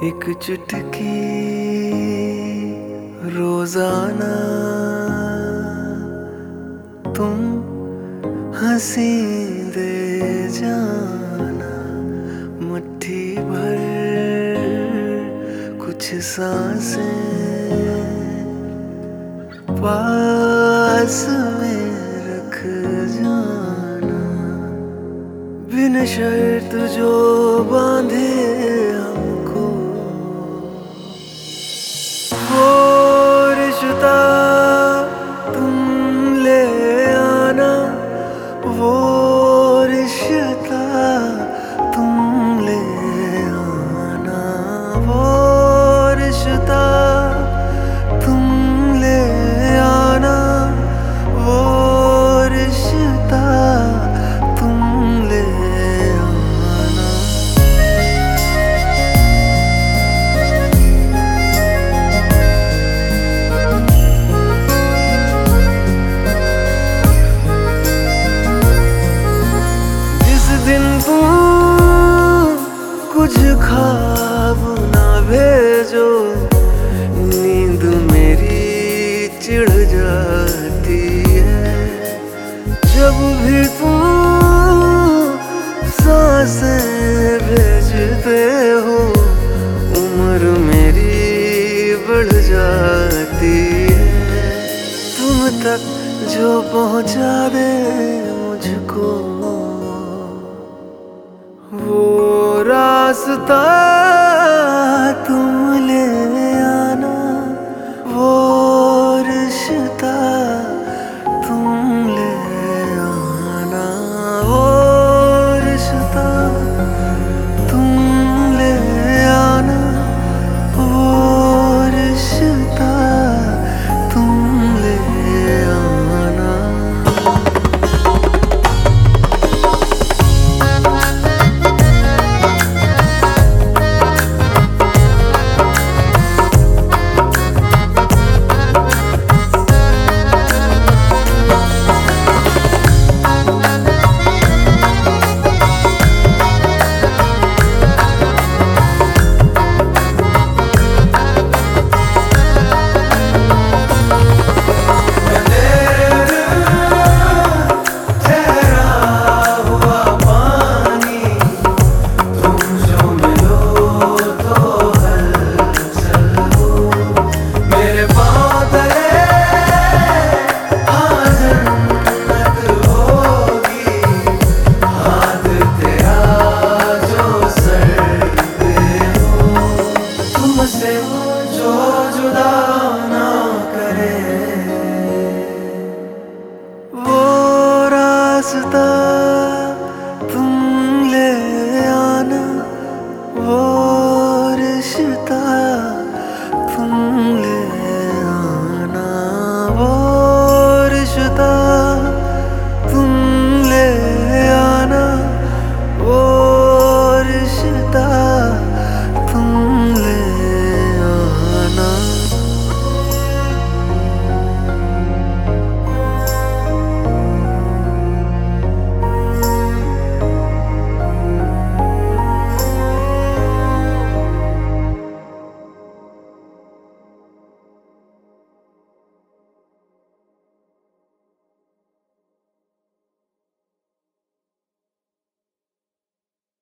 एक चुटकी रोजाना तुम हंसी दे जाना, मुट्ठी भर कुछ सांसें पास में रख जाना, बिन शर्त जो बांधे हमको वो रिश्ता तुम ले आना, वो रिश्ता तुम ले आना, वो रिश्ता तुम ले आना, वो रिश्ता तुम ले आना। जिस दिन तुम कुछ ख्वाब ना भेजो, नींद मेरी चिढ़ जाती है। जब भी तुम सांसें भेजते हो, उम्र मेरी बढ़ जाती है। तुम तक जो पहुंचा दे मुझको वो रास्ता तुम ले आना, वो रिश्ता तुम ले आना, वो रिश्ता तुम ले आना, वो रिश्ता तुम ले आना। जो जुदा ना